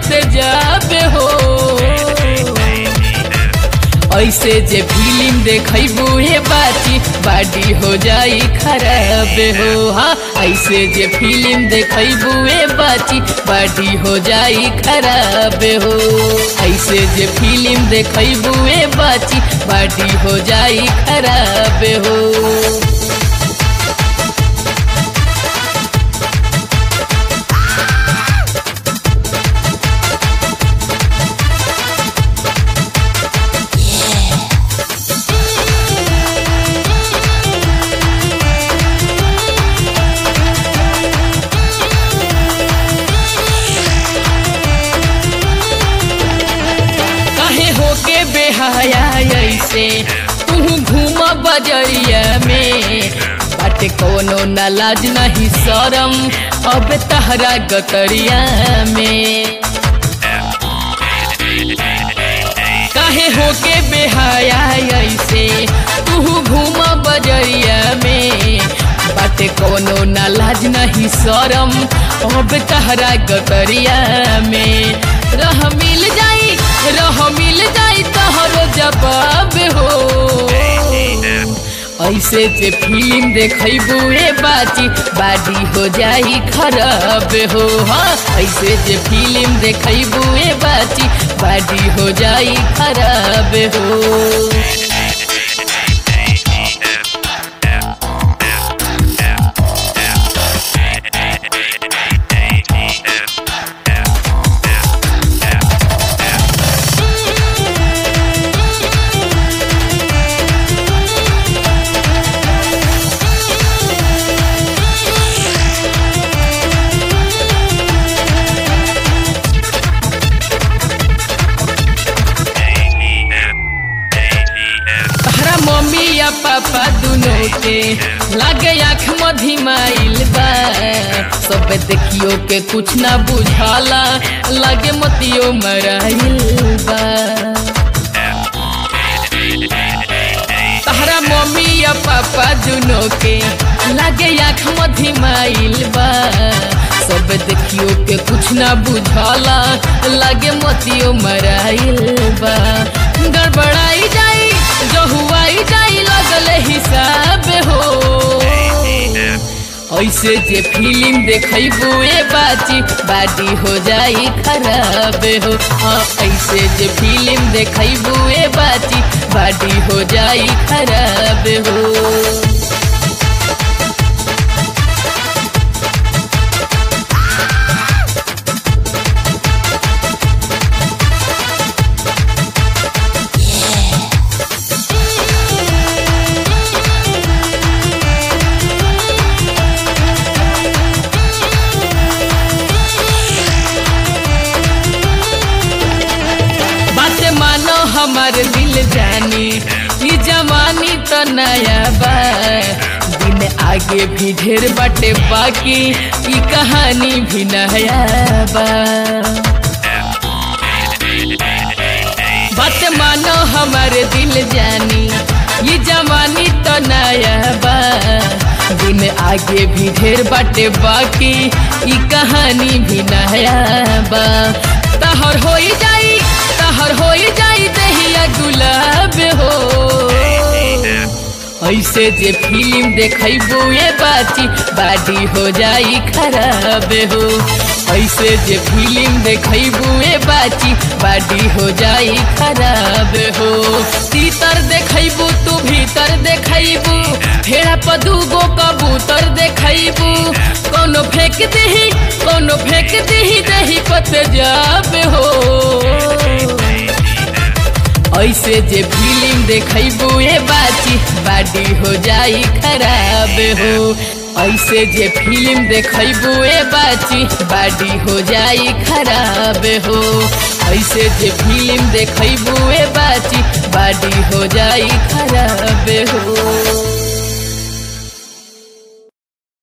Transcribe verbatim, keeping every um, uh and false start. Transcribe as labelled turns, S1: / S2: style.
S1: जाबे हो। ऐसे जे फिल्म देखबू हे बाची बाडी हो जाई खराब हो। हाँ ऐसे जे फिल्म देखबू हे बाची बाडी हो जाई खराब हो। ऐसे जे फिल्म देखबू हे बाची बाडी हो जाई खराब हो। बेहाया ऐसे तू घूम बजरिया में बाटे कोनो न लाज नहीं शरम अब तहरा गतरिया में। काहे होके बेहाया ऐसे तू घूम बजरिया में बाटे कोनो न लाज नहीं शरम अब तहरा गतरिया में। रह मिल जाई रह मिल जाई तोहरो जवाब हो। ऐसे जे फिल्म देखबू हे बाची बाडी हो जाई खराब हो। हाँ ऐसे जे फिल्म देखबू हे बाची बाडी हो जाई खराब हो। मम्मी या पापा दोनों के लागे आँख मधिमाइल बा। सब देखियो के कुछ ना बुझाला लागे मतियो मराइल बा। तहरा मम्मी या पापा दोनों के लागे आँख मधिमाइल बा। सब देखियो के कुछ ना बुझाला लागे मतियो मराइल बा। गड़बड़ाई जाई जो हुआई जाई लगल हिसाब हो। ऐसे जे फिल्म देखबू ए बाची बाडी हो जाई खराब हो। हाँ ऐसे जे फिल्म देखबू ए बाची बाडी हो जाई खराब हो। हमार दिल जानी ई जवानी तो नया बा। दिन आगे भी ढेर बाटे बाकी ई कहानी भी नया बा। बात मानो हमार दिल जानी ई जवानी तो नया बा। दिन आगे भी ढेर बाटे बाकी ई कहानी भी नया बा। तहर होई जाई तहर होई जाई दहिया गुलाब हो। ऐसे जे फिल्म देखबू ए बाची बाडी हो जाई खराब हो। ऐसे जे फिल्म देखबू ए बाची बाडी हो जाई खराब हो। तीतर देखबू तू भीतर देखबू फेरा पदुगो कबूतर देखबू। कोनो फेंक दही कोनो फेंक दही दही पत जाब हो। ऐसे जे फिल्म देखबू ए बाची बाडी हो जाई खराब हो। ऐसे जे फिल्म देखबू ए बाची बाडी हो जाई खराब हो। ऐसे जे फिल्म देखबू ए बाची बाडी हो जाई खराब हो।